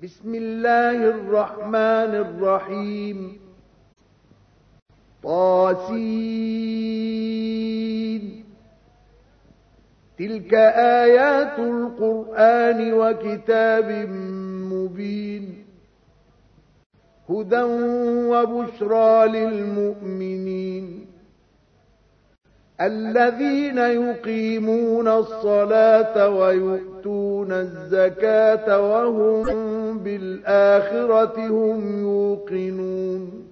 بسم الله الرحمن الرحيم طاسين تلك آيات القرآن وكتاب مبين هدى وبشرى للمؤمنين الذين يقيمون الصلاة ويؤتون الزكاة وهم بالآخرة هم يوقنون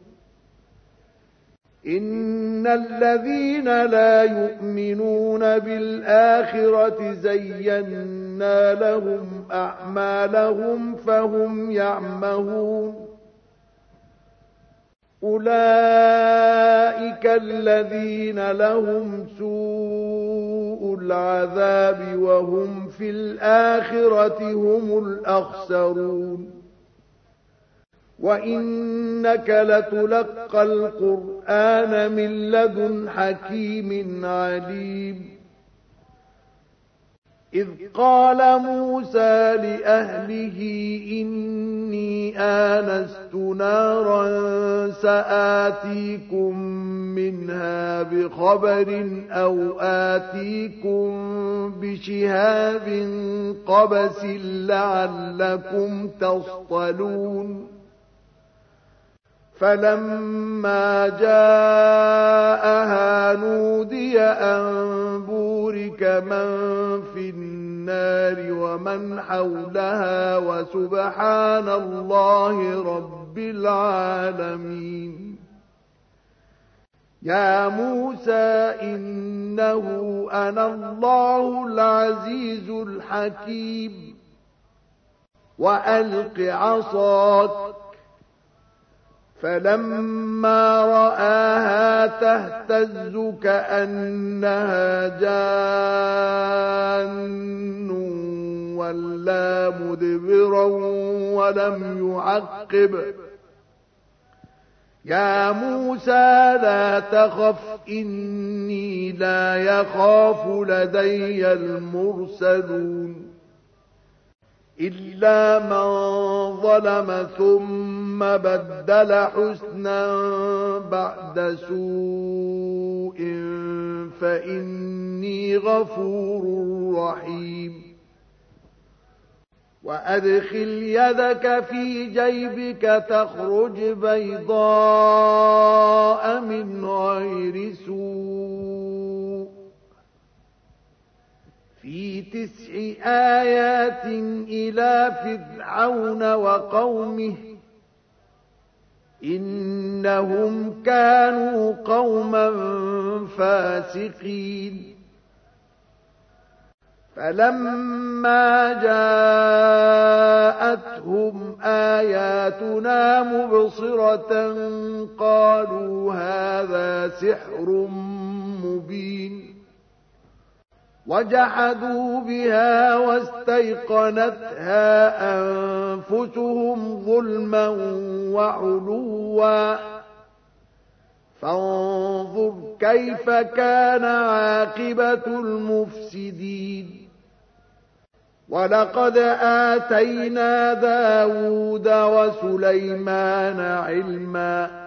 إن الذين لا يؤمنون بالآخرة زينا لهم أعمالهم فهم يعمهون أولئك الذين لهم سوء العذاب وهم في الآخرة هم الأخسرون وإنك لتلقى القرآن من لدن حكيم عليم إذ قال موسى لأهله إني آنست نارا سآتيكم منها بخبر أو آتيكم بشهاب قبس لعلكم تصطلون فلما جاءها نودي أن بورك من في النار ومن حولها وسبحان الله رب العالمين يا موسى إنه أنا الله العزيز الحكيم وألق عصاك فلما رآها تهتز كأنها جان ولا مدبرا ولم يعقب يا موسى لا تخف إني لا يخاف لدي المرسلون إلا من ظلم ثم بدل حسنا بعد سوء فإني غفور رحيم وأدخل يدك في جيبك تخرج بيضاء من غير سوء في 9 آيات إلى فرعون وقومه إنهم كانوا قوما فاسقين فلما جاءتهم آياتنا مبصرة قالوا هذا سحر مبين وجحدوا بها واستيقنتها أنفسهم ظلما وعلوا فانظر كيف كان عاقبة المفسدين ولقد آتينا داود وسليمان علما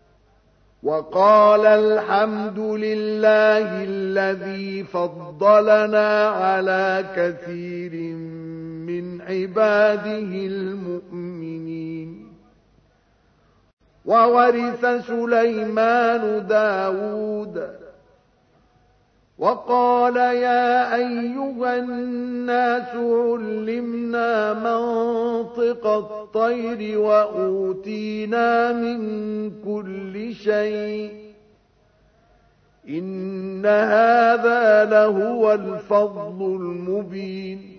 وقال الحمد لله الذي فضلنا على كثير من عباده المؤمنين وورث سليمان داود وقال يا أيها الناس علمنا منطق الطير وأوتينا من كل شيء إن هذا لهو الفضل المبين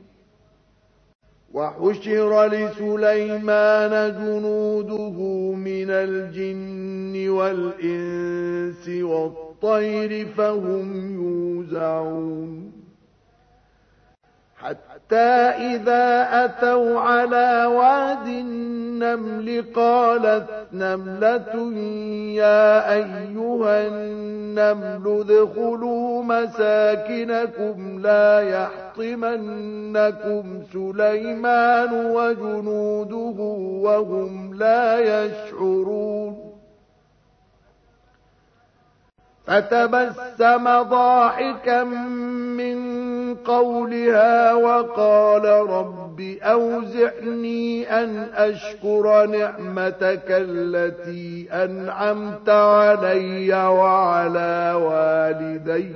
وحشر لسليمان جنوده من الجن والإنس والطير فهم يوزعون حتى إذا أتوا على واد النمل قالت نملة يا أيها النمل ادخلوا مساكنكم لا يحطمنكم سليمان وجنوده وهم لا يشعرون فتبسم ضاحكا من قولها وقال رب أوزعني أن أشكر نعمتك التي أنعمت علي وعلى والدي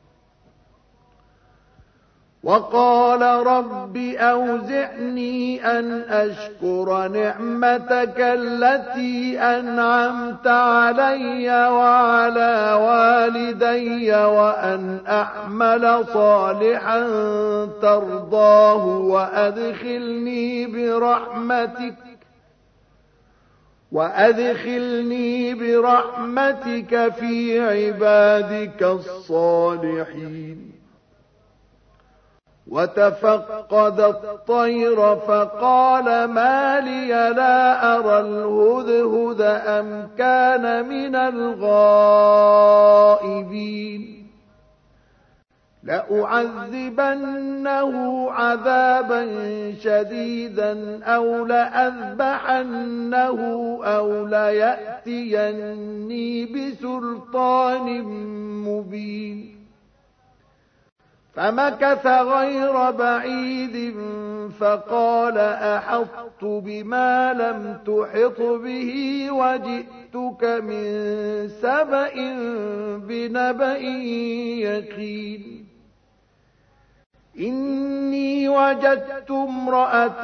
وقال رب أوزعني أن أشكر نعمتك التي أنعمت علي وعلى والدي وأن أعمل صالحا ترضاه وأدخلني برحمتك في عبادك الصالحين وتفقد الطير فقال ما لي لا أرى الهدهد أم كان من الغائبين لأعذبنه عذابا شديدا أو لأذبحنه أو ليأتيني بسلطان مبين فمكث غير بعيد فقال أحطت بما لم تحط به وجئتك من سبأ بنبأ يقين إني وجدت امرأة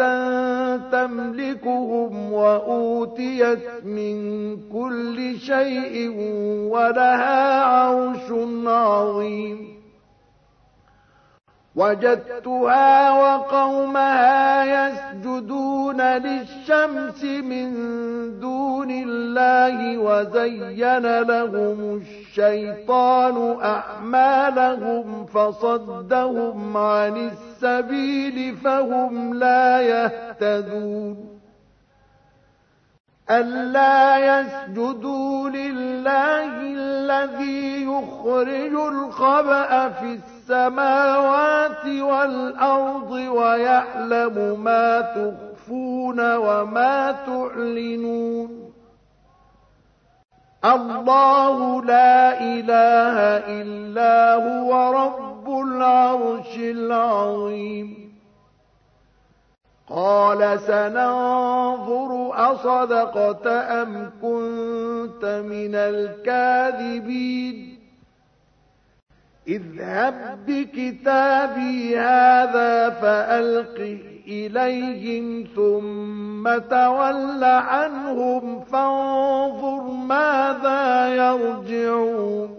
تملكهم وأوتيت من كل شيء ولها عرش عظيم وجدتها وقومها يسجدون للشمس من دون الله وزين لهم الشيطان أعمالهم فصدهم عن السبيل فهم لا يهتدون ألا يسجدوا لله الذي يخرج الخبأ في السماوات والأرض ويعلم ما تخفون وما تعلنون الله لا إله إلا هو رب العرش العظيم قال سننظر أصدقت أم كنت من الكاذبين اذهب بكتابي هذا فألقه إليهم ثم تول عنهم فانظر ماذا يرجعون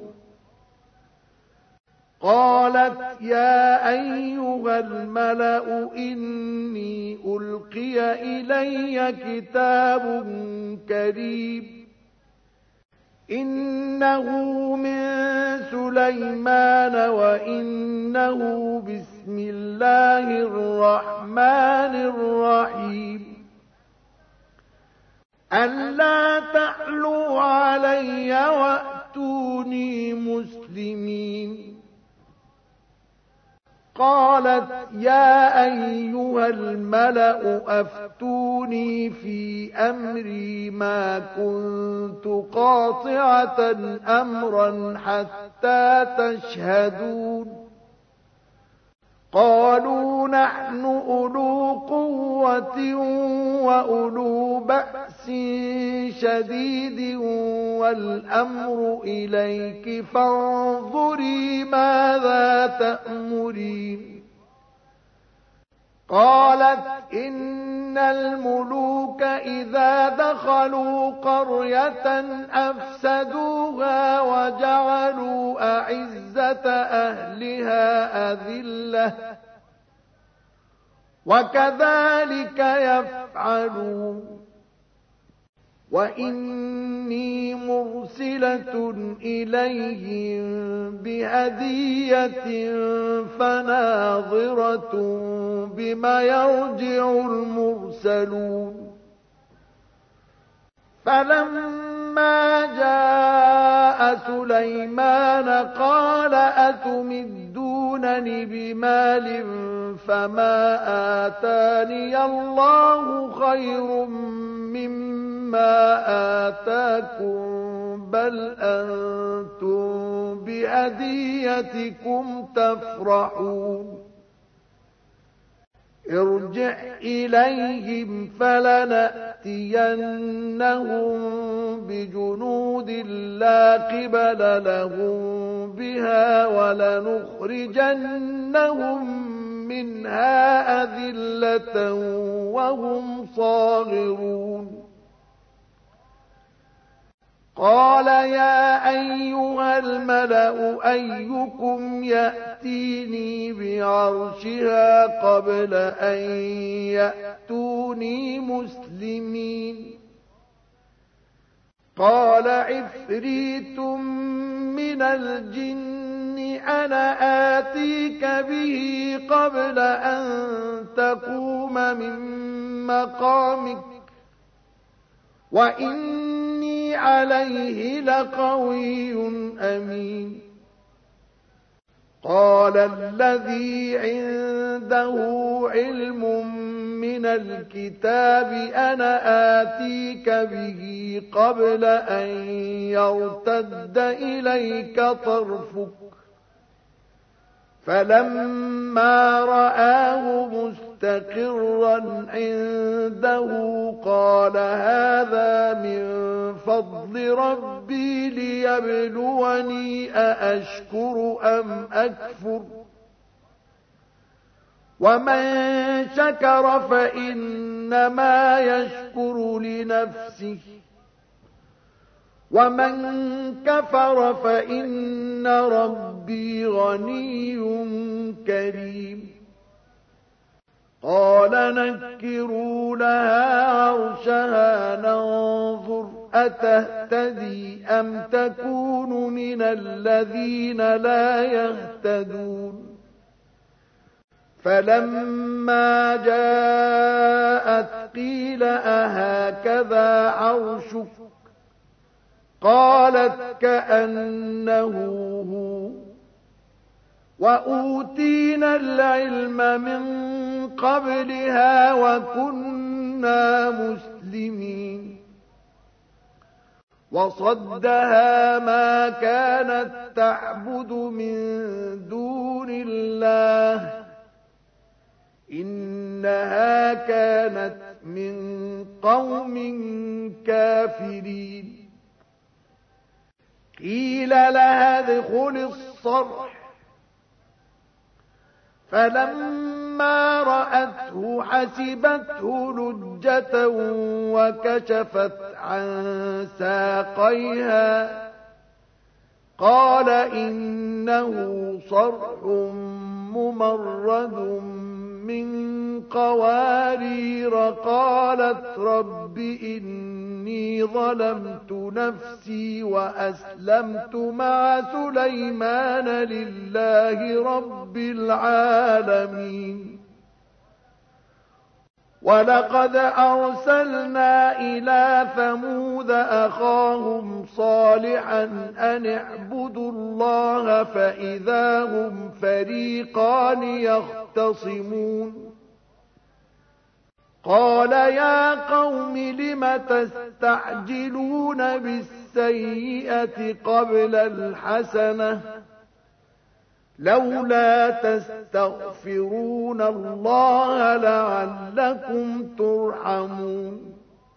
قالت يا أيها الملأ إني ألقي إلي كتاب كريم إنه من سليمان وإنه بسم الله الرحمن الرحيم ألا تعلوا علي وأتوني مسلمين قالت يا أيها الملأ أفتوني في أمري ما كنت قاطعة أمرا حتى تشهدون قالوا نحن أولو قوة وأولو بأس شديد والأمر إليك فانظري ماذا تأمرين قالت إن الملوك إذا دخلوا قرية أفسدوها وجعلوا أعزة أهلها أذلة وكذلك يفعلون وإني مرسلة إليهم بهدية فناظرة بما يرجع المرسلون فلما جاء سليمان قال أتمدونني بمال فما آتاني الله خير مما آتاكم بل أنتم بهديتكم تفرحون ارجع إليهم فلنأتينهم بجنود لا قبل لهم بها ولنخرجنهم منها أذلة وهم صاغرون قال يا أيها الملأ أيكم يأتيني بعرشها قبل أن يأتوني مسلمين قال عفريت من الجن أنا آتيك به قبل أن تقوم من مقامك وإني عليه لقوي أمين قال الذي عنده علم من الكتاب أنا آتيك به قبل أن يرتد إليك طرفك فلما رآه مستقرا عنده قال هذا من فضل ربي ليبلوني أأشكر أم أكفر ومن شكر فإنما يشكر لنفسه ومن كفر فإن ربي غني كريم قال نكروا لها عرشها ننظر أتهتدي أم تكون من الذين لا يهتدون فلما جاءت قيل أهكذا عرشك قالت كأنه هو وأوتينا العلم من قبلها وكنا مسلمين وصدها ما كانت تعبد من دون الله إنها كانت من قوم كافرين قيل لها ادخل الصرح فلما رأته حسبته لجة وكشفت عن ساقيها قال إنه صرح ممرد من قوارير قالت رب إني ظلمت نفسي وأسلمت مع سليمان لله رب العالمين ولقد أرسلنا إلى ثمود أخاهم صالحا أن اعبدوا الله فإذا هم فريقان يختصمون قال يا قوم لم تستعجلون بالسيئة قبل الحسنة لولا تستغفرون الله لعلكم ترحمون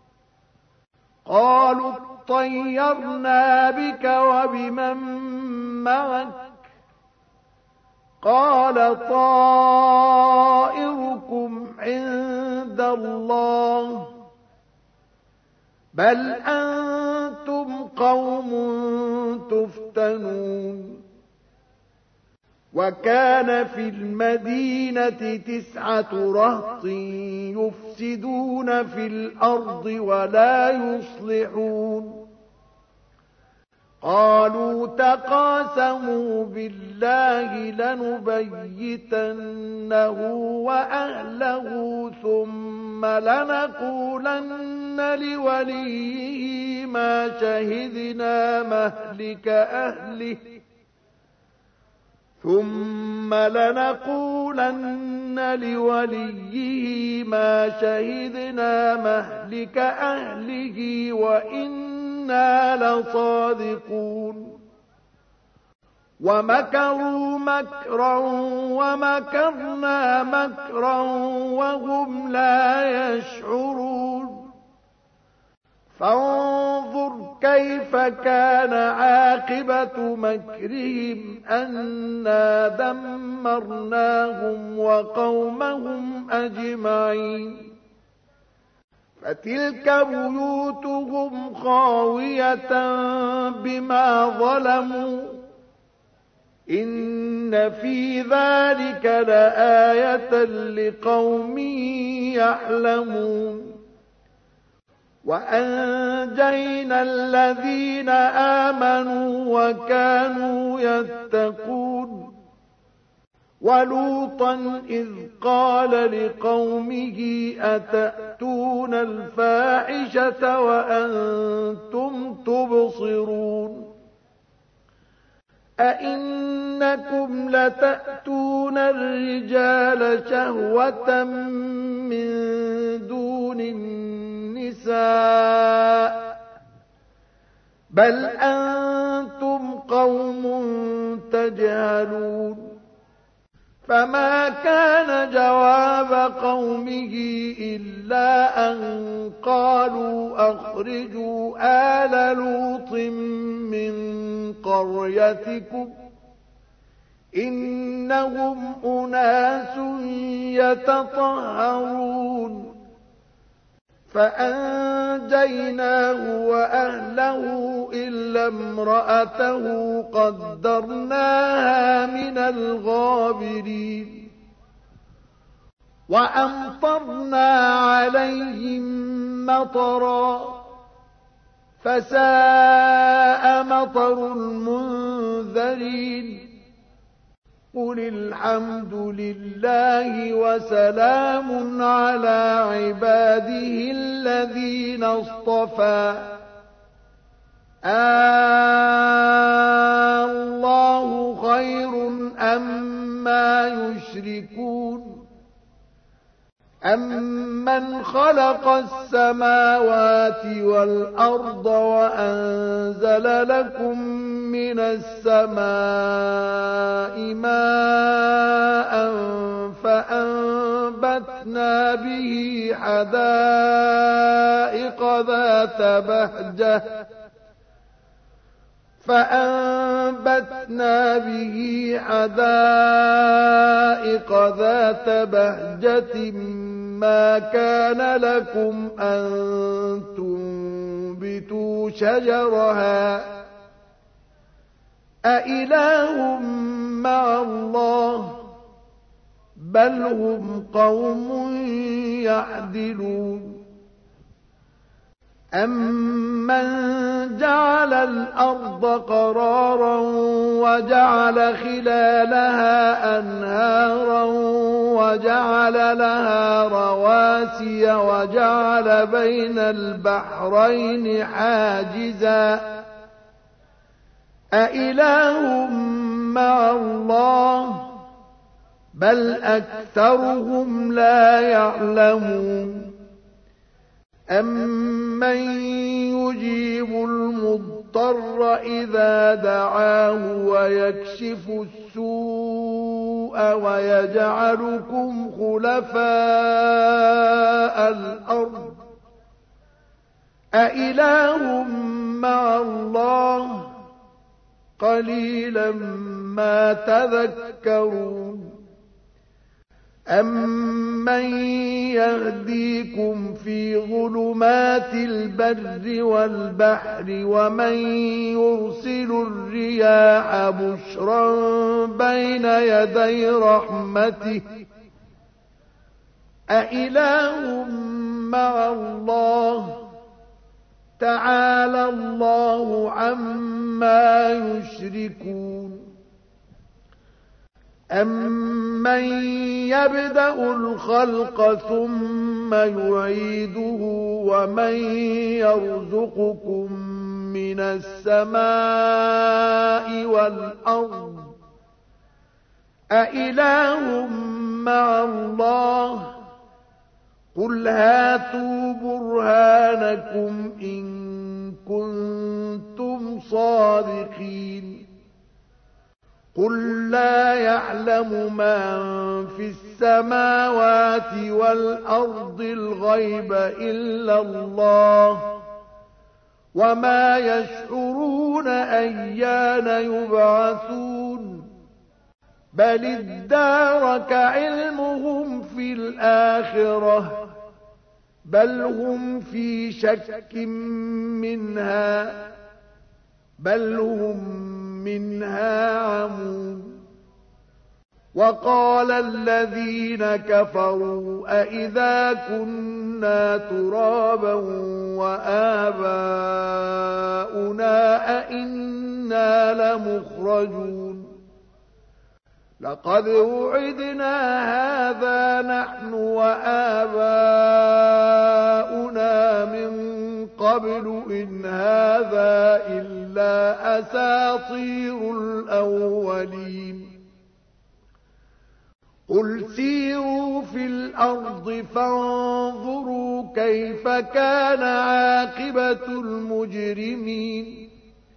قالوا اطيرنا بك وبمن معك قال طائركم عند الله بل أنتم قوم تفتنون وكان في المدينة 9 رهط يفسدون في الأرض ولا يصلحون قالوا تقاسموا بالله لنبيتنه وأهله ثم لنقولن لوليه ما شهدنا مهلك أهله ثم لنقولن لوليه ما شهدنا مهلك أهله وإنا لصادقون ومكروا مكرا ومكرنا مكرا وهم لا يشعرون فانظر كيف كان عاقبة مكرهم أنا دمرناهم وقومهم أجمعين فتلك بيوتهم خاوية بما ظلموا إن في ذلك لآية لقوم يعلمون وأنجينا الذين آمنوا وكانوا يتقون ولوطا إذ قال لقومه أتأتون الفاحشة وأنتم تبصرون أئنكم لتأتون الرجال شهوة من دون النساء بل أنتم قوم تجهلون فما كان جواب قومه إلا أن قالوا أخرجوا آل لوط من قريتكم إنهم أناس يتطهرون فأنجيناه وأهله إلا امرأته قدرناها من الغابرين وأمطرنا عليهم مطرا فساء مطر المنذرين قل الحمد لله وسلام على عباده الذين اصطفى الله خير أما يشركون أمن خلق السماوات والأرض وأنزل لكم من السماء ماء فأنبتنا به حدائق ذات بهجة ما كان لكم أن تنبتوا شجرها أإله مع الله بل هم قوم يعدلون أمن جعل الأرض قرارا وجعل خلالها أنهارا وجعل لها رواسي وجعل بين البحرين حاجزا أإله مع الله بل أكثرهم لا يعلمون أمن يجيب المضطر إذا دعاه ويكشف السوء ويجعلكم خلفاء الأرض أإله مع الله قليلا ما تذكرون أمن يهديكم في ظلمات البر والبحر ومن يرسل الرياح بشرا بين يدي رحمته أإله مع الله تعالى الله عما يشركون أَمَّن يَبْدَأُ الْخَلْقَ ثُمَّ يُعِيدُهُ وَمَن يَرْزُقُكُم مِّنَ السَّمَاءِ وَالْأَرْضِ أَإِلَٰهٌ مَّعَ اللَّهِ قُلْ هَاتُوا بُرْهَانَكُمْ إِن كُنتُمْ صَادِقِينَ قُل لَّا يَعْلَمُ مَن فِي السَّمَاوَاتِ وَالْأَرْضِ الْغَيْبَ إِلَّا اللَّهُ وَمَا يَشْعُرُونَ أَيَّانَ يُبْعَثُونَ بَلِ ادَّارَكَ عِلْمُهُمْ فِي الْآخِرَةِ بَلْ هُمْ فِي شَكٍّ مِّنْهَا بَلْ هُمْ مِنْهَا عَمُونَ وَقَالَ الَّذِينَ كَفَرُوا أَإِذَا كُنَّا تُرَابًا وَآبَاؤُنَا أَإِنَّا لَمُخْرَجُونَ لَقَدْ وُعِدْنَا هَٰذَا نَحْنُ وَآبَاؤُنَا مِن قَبْلُ إِنْ هَٰذَا إِلَّا أَسَاطِيرُ الْأَوَّلِينَ قُلْ سِيرُوا فِي الْأَرْضِ فَانظُرُوا كَيْفَ كَانَ عَاقِبَةُ الْمُجْرِمِينَ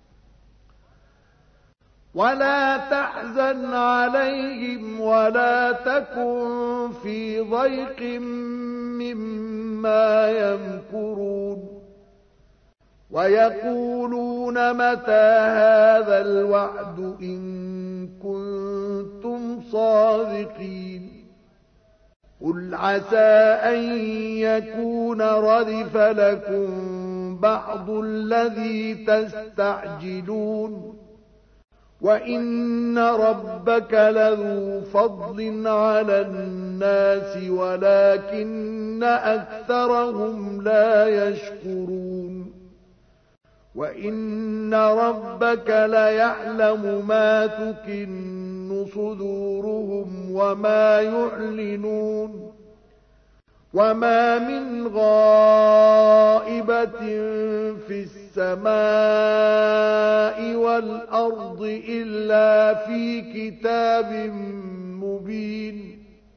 وَلَا تَحْزَنْ عَلَيْهِمْ وَلَا تَكُن فِي ضَيْقٍ مِّمَّا يَمْكُرُونَ وَيَقُولُونَ مَتَىٰ هَٰذَا الْوَعْدُ إِن كُنتُمْ صَادِقِينَ قُلْ عَسَىٰ أَن يَكُونَ رَدِفَ لَكُم بَعْضُ الَّذِي تَسْتَعْجِلُونَ وَإِنَّ رَبَّكَ لَذُو فَضْلٍ عَلَى النَّاسِ وَلَٰكِنَّ أَكْثَرَهُمْ لَا يَشْكُرُونَ وَإِنَّ رَبَّكَ لَيَعْلَمُ مَا تُكِنُّ صُدُورُهُمْ وَمَا يُعْلِنُونَ وَمَا مِنْ غَائِبَةٍ فِي السَّمَاءِ وَالْأَرْضِ إِلَّا فِي كِتَابٍ مُّبِينٍ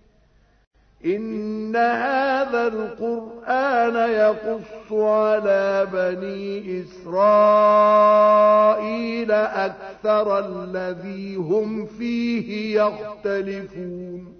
إِنَّ هَٰذَا الْقُرْآنَ يَقُصُّ عَلَىٰ بَنِي إِسْرَائِيلَ أَكْثَرَ الَّذِي هُمْ فِيهِ يَخْتَلِفُونَ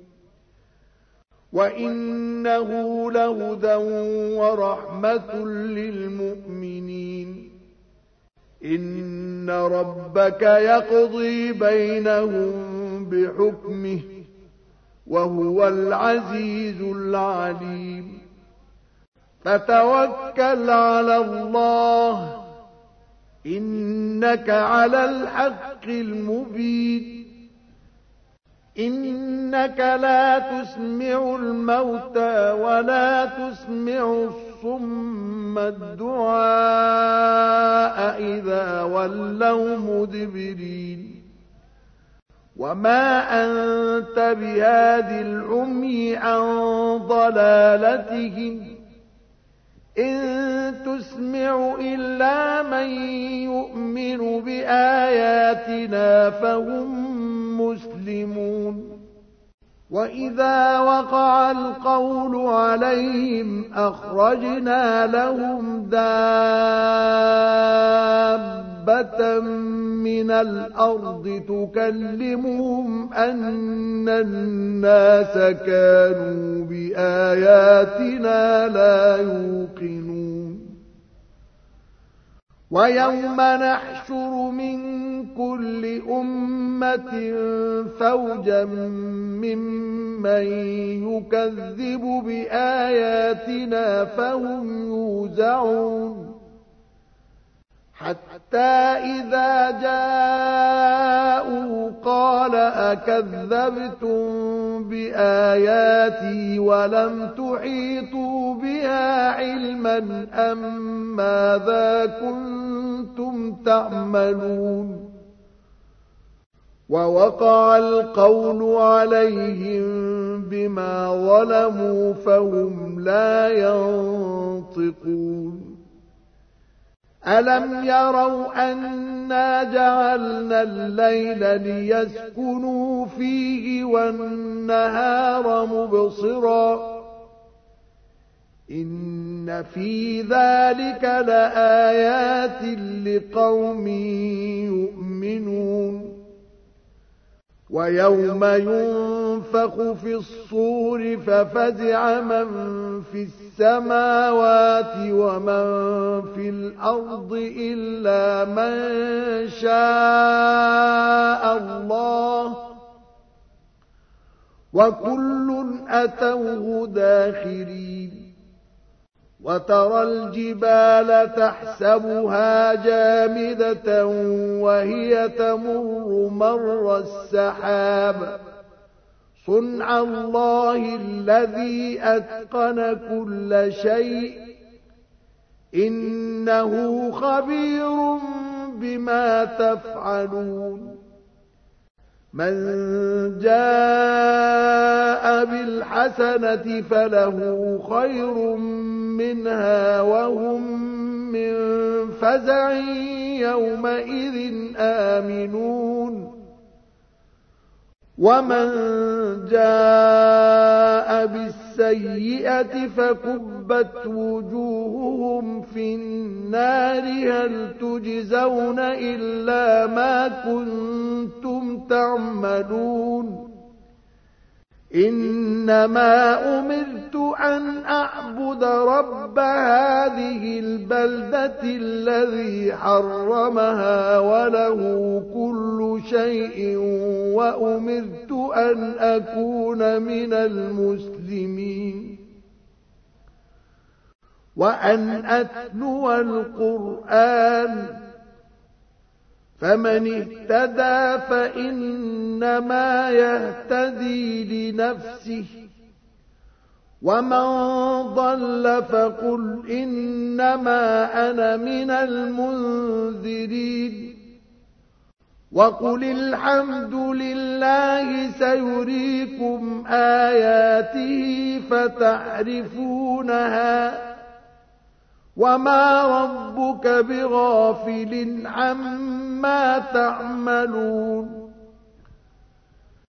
وَإِنَّهُ لَهُدًى وَرَحْمَةٌ لِّلْمُؤْمِنِينَ إِنَّ رَبَّكَ يَقْضِي بَيْنَهُم بِحُكْمِهِ وَهُوَ الْعَزِيزُ الْعَلِيمُ فَتَوَكَّلْ عَلَى اللَّهِ إِنَّكَ عَلَى الْحَقِّ الْمُبِينِ إِنَّكَ لا تسمع الموتى ولا تسمع الصم الدعاء إذا ولوا مدبرين وما أنت بهاد العمي عن ضلالتهم إن تسمع إلا من يؤمن بآياتنا فهم مسلمون وإذا وقع القول عليهم أخرجنا لهم دابة من الأرض تكلمهم أن الناس كانوا بآياتنا لا يوقنون ويوم نحشر من كل أمة فوجا ممن يكذب بآياتنا فهم يوزعون حتى إذا جاءوا قال أكذبتم بآياتي ولم تحيطوا بها علما أم ماذا كنتم تعملون ووقع القول عليهم بما ظلموا فهم لا ينطقون ألم يروا أنا جعلنا الليل ليسكنوا فيه والنهار مبصرا إن في ذلك لآيات لقوم يؤمنون ويوم ينفخ في الصور ففزع من في السماوات ومن في الأرض إلا من شاء الله وكل أتوه داخرين وترى الجبال تحسبها جامدة وهي تمر مر السحاب صنع الله الذي أتقن كل شيء إنه خبير بما تفعلون من جاء بالحسنة فله خير منها وهم من فزع يومئذ آمنون ومن جاء بالسيئة فكبت وجوههم في النار هل تجزون إلا ما كنتم تعملون إنما أمرت أن أعبد رب هذه البلدة الذي حرمها وله كل شيء وأمرت أن أكون من المسلمين وأن أتلو القرآن فمن اهتدى فإنما يهتدي لنفسه ومن ضل فقل إنما أنا من المنذرين وقل الحمد لله سيريكم آياته فتعرفونها وما ربك بغافل عما تعملون